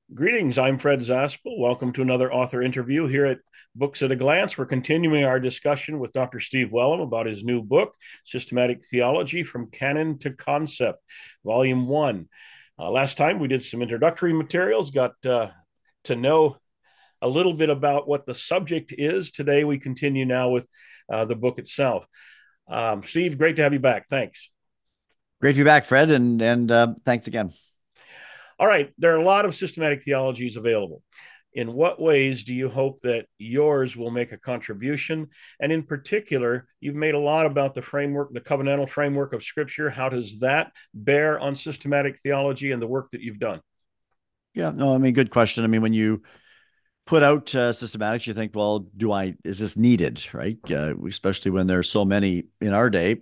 Greetings, I'm Fred Zaspel. Welcome to another author interview here at Books at a Glance. We're continuing our discussion with Dr. Steve Wellum about his new book, Systematic Theology from Canon to Concept, Volume 1. Last time we did some introductory materials, got to know a little bit about what the subject is. Today we continue now with the book itself. Steve, great to have you back. Thanks. Great to be back, Fred, and thanks again. All right, there are a lot of systematic theologies available. In what ways do you hope that yours will make a contribution? And in particular, you've made a lot about the framework, the covenantal framework of Scripture. How does that bear on systematic theology and the work that you've done? Yeah, no, I mean, good question. I mean, when you put out systematics, you think, well, is this needed, right? Especially when there's so many in our day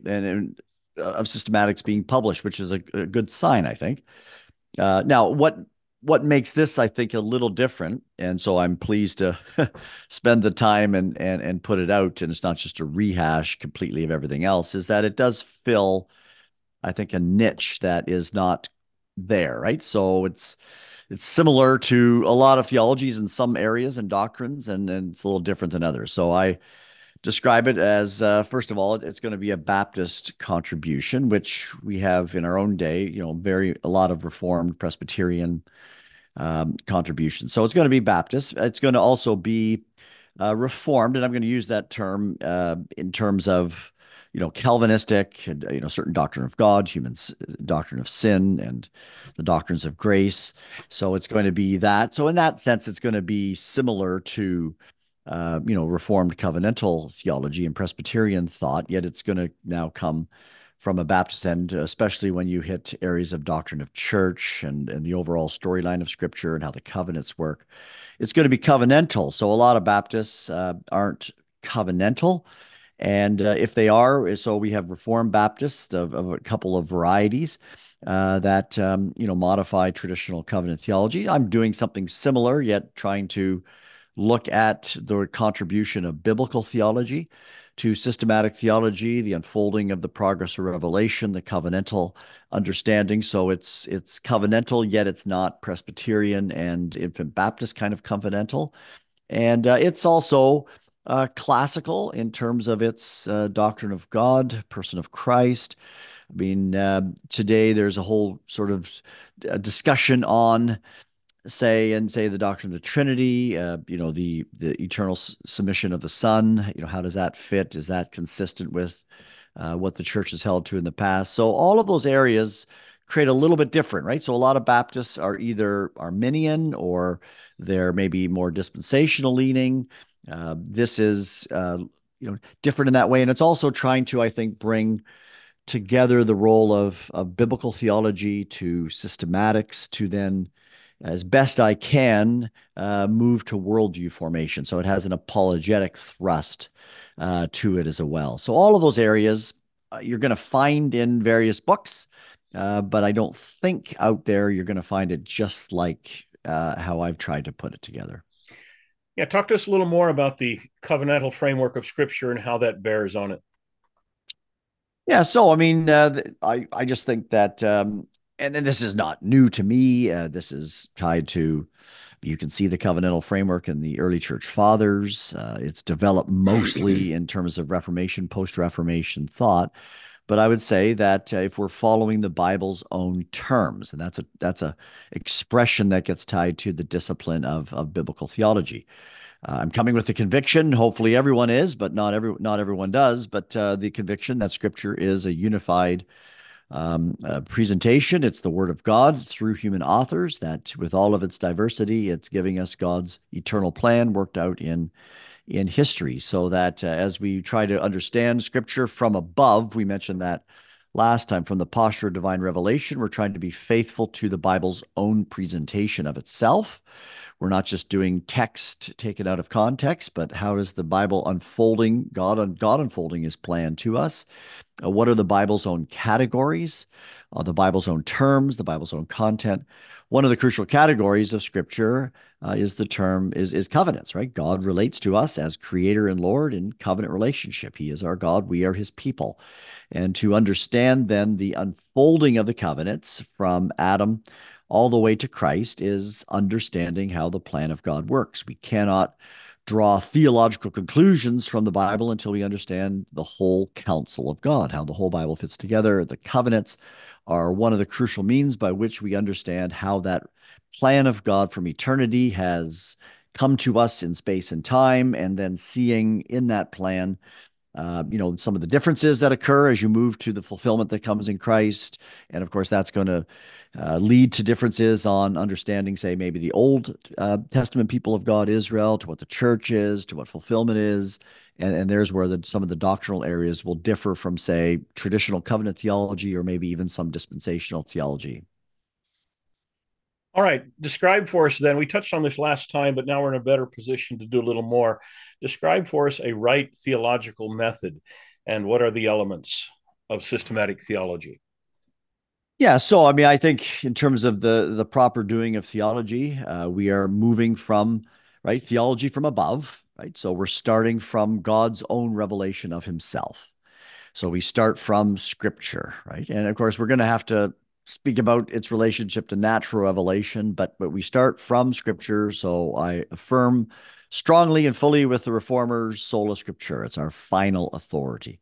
of systematics being published, which is a good sign, I think. Now, what makes this, I think, a little different, and so I'm pleased to spend the time and put it out, and it's not just a rehash completely of everything else, is that it does fill, I think, a niche that is not there, right? So it's similar to a lot of theologies in some areas and doctrines, and it's a little different than others. So I describe it as, first of all, it's going to be a Baptist contribution, which we have in our own day, a lot of Reformed Presbyterian contributions. So it's going to be Baptist. It's going to also be Reformed, and I'm going to use that term in terms of Calvinistic, and, certain doctrine of God, doctrine of sin, and the doctrines of grace. So it's going to be that. So in that sense, it's going to be similar to Reformed covenantal theology and Presbyterian thought, yet it's going to now come from a Baptist end, especially when you hit areas of doctrine of church and the overall storyline of Scripture and how the covenants work. It's going to be covenantal. So a lot of Baptists aren't covenantal. And if they are, so we have Reformed Baptists of a couple of varieties that modify traditional covenant theology. I'm doing something similar, yet trying to look at the contribution of biblical theology to systematic theology, the unfolding of the progress of revelation, the covenantal understanding. So it's covenantal, yet it's not Presbyterian and Infant Baptist kind of covenantal. And it's also classical in terms of its doctrine of God, person of Christ. I mean, today there's a whole sort of discussion on say the doctrine of the Trinity, the eternal submission of the Son. How does that fit? Is that consistent with what the church has held to in the past? So all of those areas create a little bit different, right? So a lot of Baptists are either Arminian or they're maybe more dispensational leaning. This is different in that way, and it's also trying to, I think, bring together the role of biblical theology to systematics to then, as best I can, move to worldview formation. So it has an apologetic thrust to it as well. So all of those areas you're going to find in various books, but I don't think out there you're going to find it just like how I've tried to put it together. Yeah, talk to us a little more about the covenantal framework of Scripture and how that bears on it. Yeah, so I mean, I just think that, and then this is not new to me. This is tied to, you can see the covenantal framework in the early church fathers. It's developed mostly in terms of Reformation, post-Reformation thought. But I would say that if we're following the Bible's own terms, and that's a expression that gets tied to the discipline of biblical theology. I'm coming with the conviction. Hopefully, everyone is, but not everyone does. But the conviction that Scripture is a unified presentation. It's the Word of God through human authors. That, with all of its diversity, it's giving us God's eternal plan worked out in history. So that as we try to understand Scripture from above, we mentioned that last time, from the posture of divine revelation, we're trying to be faithful to the Bible's own presentation of itself. We're not just doing text taken out of context, but how does the Bible unfolding, God unfolding his plan to us? What are the Bible's own categories, the Bible's own terms, the Bible's own content? One of the crucial categories of Scripture is covenants, right? God relates to us as Creator and Lord in covenant relationship. He is our God, we are His people. And to understand then the unfolding of the covenants from Adam all the way to Christ is understanding how the plan of God works. We cannot draw theological conclusions from the Bible until we understand the whole counsel of God, how the whole Bible fits together. The covenants are one of the crucial means by which we understand how that plan of God from eternity has come to us in space and time, and then seeing in that plan some of the differences that occur as you move to the fulfillment that comes in Christ. And of course, that's going to lead to differences on understanding, say, maybe the Old Testament people of God, Israel, to what the church is, to what fulfillment is. And there's where some of the doctrinal areas will differ from, say, traditional covenant theology or maybe even some dispensational theology. All right, describe for us then. We touched on this last time, but now we're in a better position to do a little more. Describe for us a right theological method and what are the elements of systematic theology? Yeah, so I mean, I think in terms of the proper doing of theology, we are moving from right theology from above, right? So we're starting from God's own revelation of Himself. So we start from Scripture, right? And of course, we're going to have to speak about its relationship to natural revelation, but we start from Scripture. So I affirm strongly and fully with the Reformers, sola Scriptura. It's our final authority.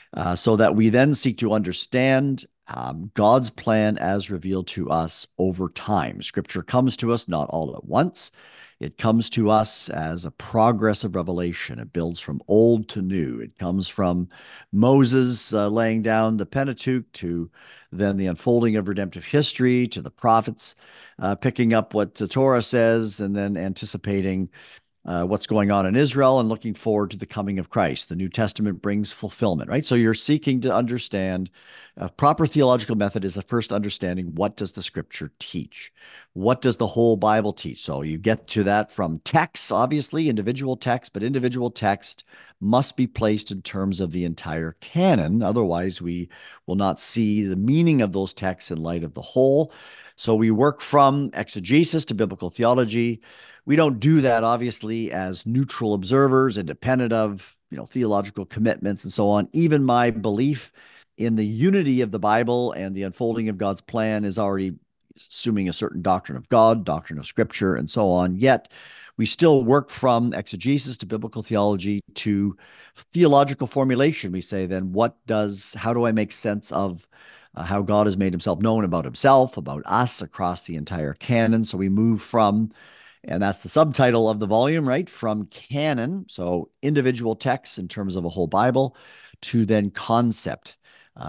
So that we then seek to understand God's plan as revealed to us over time. Scripture comes to us not all at once. It comes to us as a progress of revelation. It builds from old to new. It comes from Moses laying down the Pentateuch to then the unfolding of redemptive history to the prophets picking up what the Torah says and then anticipating what's going on in Israel and looking forward to the coming of Christ. The New Testament brings fulfillment, right? So you're seeking to understand a proper theological method is the first understanding what does the scripture teach? What does the whole Bible teach? So you get to that from texts, obviously, individual text, but individual text must be placed in terms of the entire canon. Otherwise, we will not see the meaning of those texts in light of the whole. So we work from exegesis to biblical theology. We don't do that, obviously, as neutral observers, independent of theological commitments and so on. Even my belief in the unity of the Bible and the unfolding of God's plan is already assuming a certain doctrine of God, doctrine of Scripture, and so on. Yet we still work from exegesis to biblical theology to theological formulation. We say, then, how do I make sense of how God has made Himself known about Himself, about us across the entire canon? So we move from, and that's the subtitle of the volume, right? From canon, so individual texts in terms of a whole Bible, to then concept.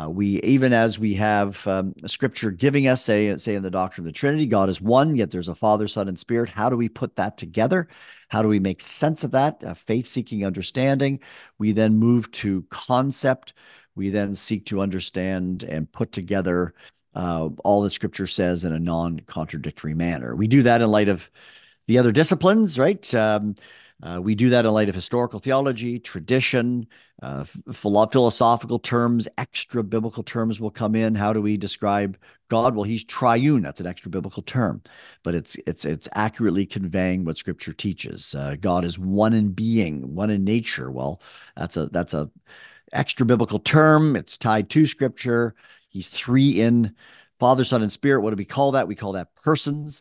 Even as we have Scripture giving us, say in the doctrine of the Trinity, God is one, yet there's a Father, Son, and Spirit. How do we put that together? How do we make sense of that? Faith-seeking understanding. We then move to concept. We then seek to understand and put together all that Scripture says in a non-contradictory manner. We do that in light of the other disciplines, right? We do that in light of historical theology, tradition, philosophical terms, extra biblical terms will come in. How do we describe God? Well, He's triune. That's an extra biblical term, but it's accurately conveying what Scripture teaches. God is one in being, one in nature. Well, that's a extra biblical term. It's tied to Scripture. He's three in Father, Son, and Spirit. What do we call that? We call that persons.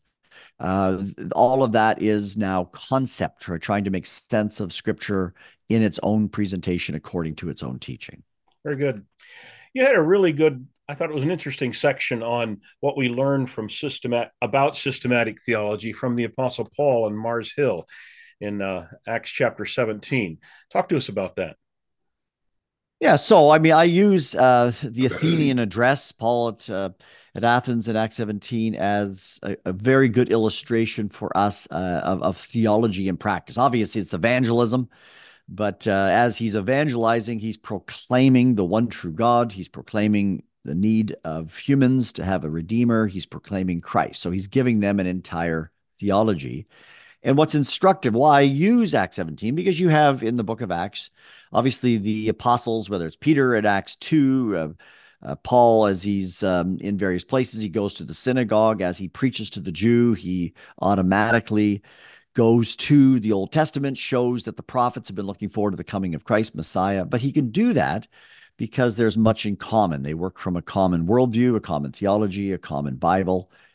All of that is now concept, or trying to make sense of Scripture in its own presentation according to its own teaching. Very good. You had a really good, I thought it was an interesting section on what we learned from about systematic theology from the Apostle Paul and Mars Hill in Acts chapter 17. Talk to us about that. Yeah, so I mean, I use the Athenian address, Paul at Athens in Acts 17, as a very good illustration for us of theology in practice. Obviously, it's evangelism, but as he's evangelizing, he's proclaiming the one true God. He's proclaiming the need of humans to have a redeemer. He's proclaiming Christ. So he's giving them an entire theology. And what's instructive, well, I use Acts 17 because you have in the book of Acts, obviously the apostles, whether it's Peter at Acts 2, Paul, as he's in various places, he goes to the synagogue. As he preaches to the Jew, he automatically goes to the Old Testament, shows that the prophets have been looking forward to the coming of Christ, Messiah. But he can do that because there's much in common. They work from a common worldview, a common theology, a common Bible.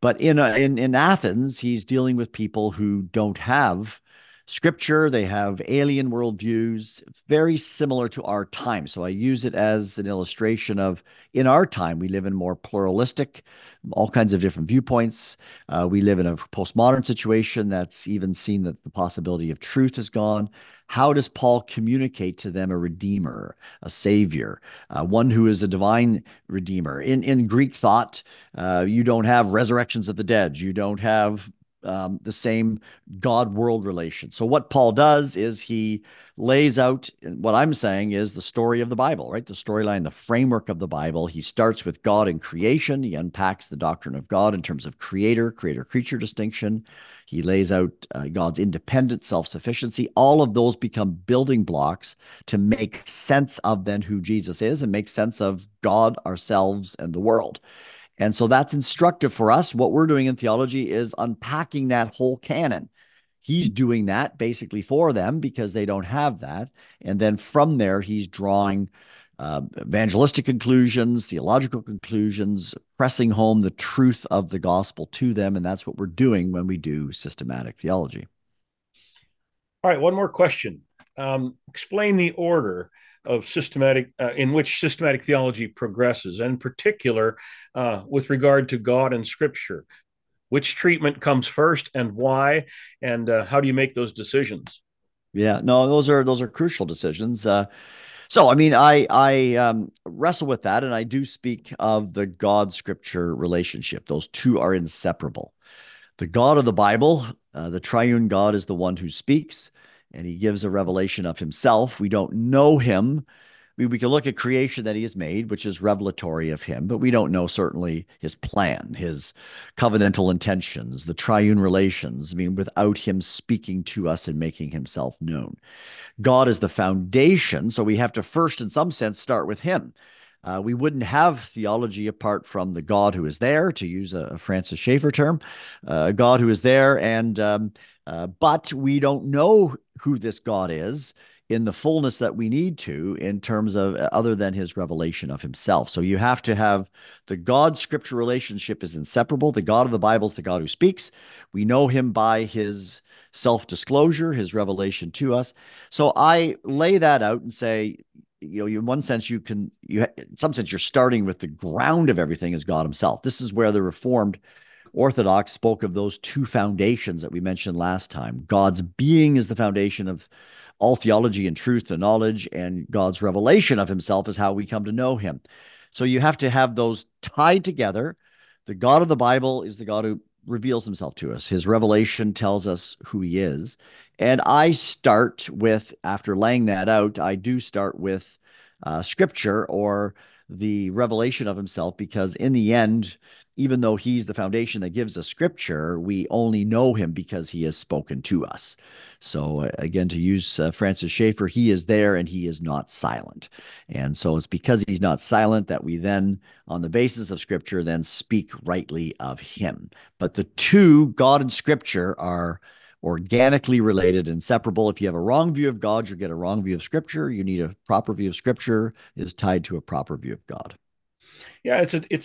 But in Athens, he's dealing with people who don't have scripture. They have alien worldviews, very similar to our time. So I use it as an illustration of in our time, we live in more pluralistic, all kinds of different viewpoints. We live in a postmodern situation that's even seen that the possibility of truth is gone. How does Paul communicate to them a redeemer, a savior, one who is a divine redeemer? In Greek thought, you don't have resurrections of the dead. You don't have the same God world relation. So, what Paul does is he lays out what I'm saying is the story of the Bible, right? The storyline, the framework of the Bible. He starts with God and creation. He unpacks the doctrine of God in terms of creator creature distinction. He lays out God's independent self sufficiency. All of those become building blocks to make sense of then who Jesus is and make sense of God, ourselves, and the world. And so that's instructive for us. What we're doing in theology is unpacking that whole canon. He's doing that basically for them because they don't have that. And then from there, he's drawing evangelistic conclusions, theological conclusions, pressing home the truth of the gospel to them. And that's what we're doing when we do systematic theology. All right, one more question. Explain the order of systematic in which systematic theology progresses, and in particular with regard to God and Scripture. Which treatment comes first, and why, and how do you make those decisions? Yeah, no, those are crucial decisions. So, I mean, I wrestle with that, and I do speak of the God Scripture relationship. Those two are inseparable. The God of the Bible, the triune God, is the one who speaks, and he gives a revelation of himself. We don't know him. We can look at creation that he has made, which is revelatory of him, but we don't know certainly his plan, his covenantal intentions, the triune relations. I mean, without him speaking to us and making himself known. God is the foundation, so we have to first, in some sense, start with him. We wouldn't have theology apart from the God who is there, to use a Francis Schaeffer term, God who is there, but we don't know who this God is in the fullness that we need to in terms of other than his revelation of himself. So you have to have the God scripture relationship is inseparable. The God of the Bible is the God who speaks. We know him by his self-disclosure, his revelation to us. So I lay that out and say, in one sense, in some sense, you're starting with the ground of everything is God himself. This is where the Reformed Orthodox spoke of those two foundations that we mentioned last time. God's being is the foundation of all theology and truth and knowledge, and God's revelation of himself is how we come to know him. So you have to have those tied together. The God of the Bible is the God who reveals himself to us. His revelation tells us who he is. And I start with, after laying that out, I do start with scripture or the revelation of himself, because in the end, even though he's the foundation that gives us scripture, we only know him because he has spoken to us. So again, to use Francis Schaeffer, he is there and he is not silent. And so it's because he's not silent that we then, on the basis of scripture, then speak rightly of him. But the two, God and scripture, are organically related, inseparable. If you have a wrong view of God, you get a wrong view of scripture. You need a proper view of scripture is tied to a proper view of God. Yeah,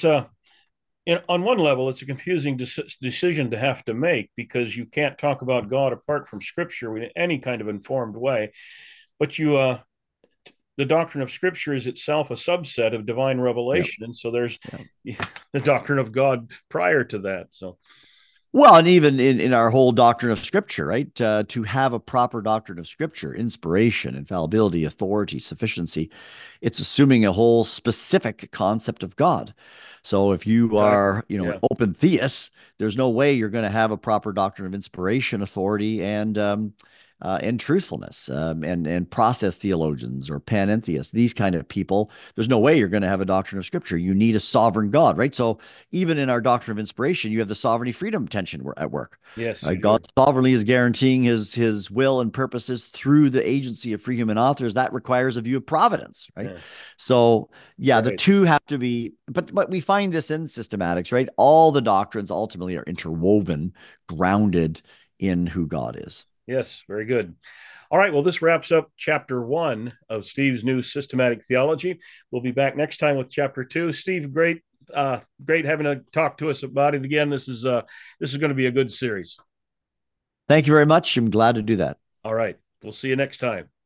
on one level, it's a confusing decision to have to make, because you can't talk about God apart from Scripture in any kind of informed way. But the doctrine of Scripture is itself a subset of divine revelation, Yep. and so there's Yep. the doctrine of God prior to that. So, Well, and even in our whole doctrine of Scripture, right? To have a proper doctrine of Scripture, inspiration, infallibility, authority, sufficiency, it's assuming a whole specific concept of God. So if you exactly, are, an yeah, open theist, there's no way you're going to have a proper doctrine of inspiration, authority, and truthfulness, and process theologians or panentheists, these kind of people. There's no way you're going to have a doctrine of Scripture. You need a sovereign God, right? So even in our doctrine of inspiration, you have the sovereignty freedom tension at work. yes, you God do. sovereignly is guaranteeing his will and purposes through the agency of free human authors. That requires a view of providence, right? Yeah, So yeah, the right. two have to be, but we find this in systematics, right? All the doctrines ultimately are interwoven, grounded in who God is. Yes, very good. All right. Well, this wraps up chapter 1 of Steve's new systematic theology. We'll be back next time with chapter 2. Steve, great Great having to talk to us about it again. This is going to be a good series. Thank you very much. I'm glad to do that. All right. We'll see you next time.